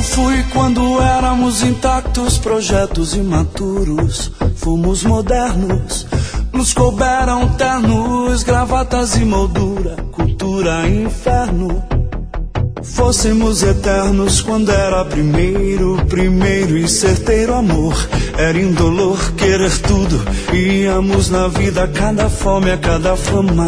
fui quando éramos intactos, projetos imaturos. Fomos modernos, nos couberam ternos, gravatas e moldura, cultura inferno. Fôssemos eternos quando era primeiro, primeiro e certeiro amor. Era indolor querer tudo, íamos na vida a cada fome, a cada fama.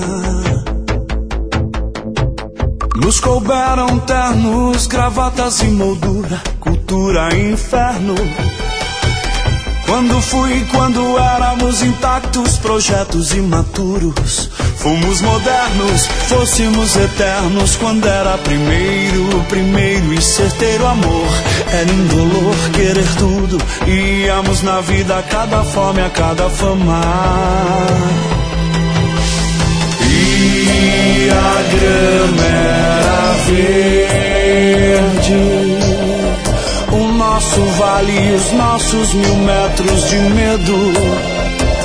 Nos couberam ternos, gravatas e moldura, cultura inferno. Quando fui, quando éramos intactos, projetos imaturos. Fomos modernos, fôssemos eternos quando era primeiro, primeiro e certeiro amor. Era indolor querer tudo, íamos na vida a cada fome, a cada fama. E a grama era verde, o nosso vale e os nossos 1000 metros de medo.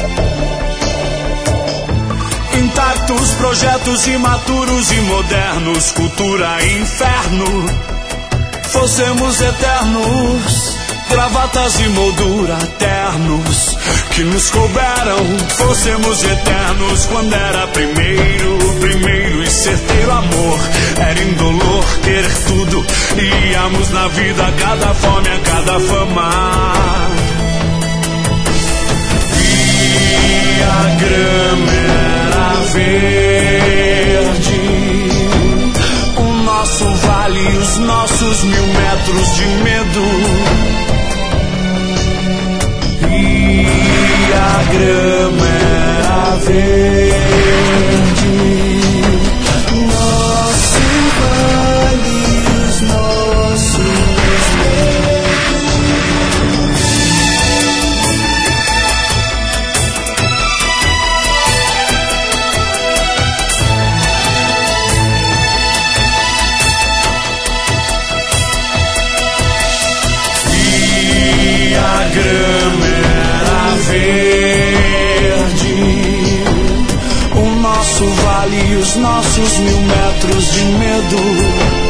Intactos, projetos imaturos e modernos, cultura inferno. Fôssemos eternos, gravatas e moldura, ternos que nos couberam. Fôssemos eternos quando era primeiro, primeiro e certeiro amor. Era indolor querer tudo, íamos na vida a cada fome, a cada fama. E a grama era verde, o nosso vale e os nossos 1000 metros de medo. E a grama era verde, nosso vale e os nossos a grama era verde, o nosso vale e os nossos 1000 metros de medo.